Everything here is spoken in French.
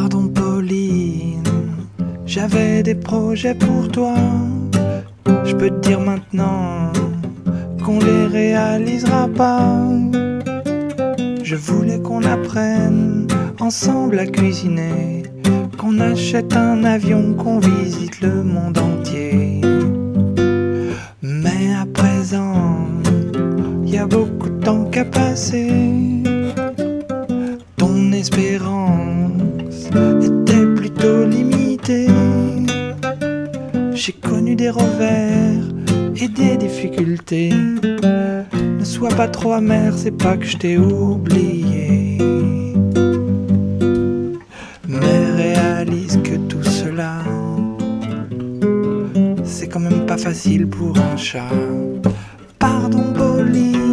Pardon Pauline, j'avais des projets pour toi. Je peux te dire maintenant qu'on les réalisera pas. Je voulais qu'on apprenne ensemble à cuisiner, qu'on achète un avion, qu'on visite le monde entier. Mais à présent, y a beaucoup de temps qu'à passer. Ton espérance était plutôt limitée. J'ai connu des revers et des difficultés. Ne sois pas trop amer, c'est pas que je t'ai oublié. Mais réalise que tout cela, c'est quand même pas facile pour un chat. Pardon Pauline,